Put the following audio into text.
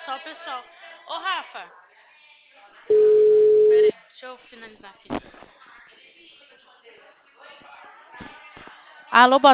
só o pessoal. Ô, Rafa, peraí, deixa eu finalizar aqui. Alô, boa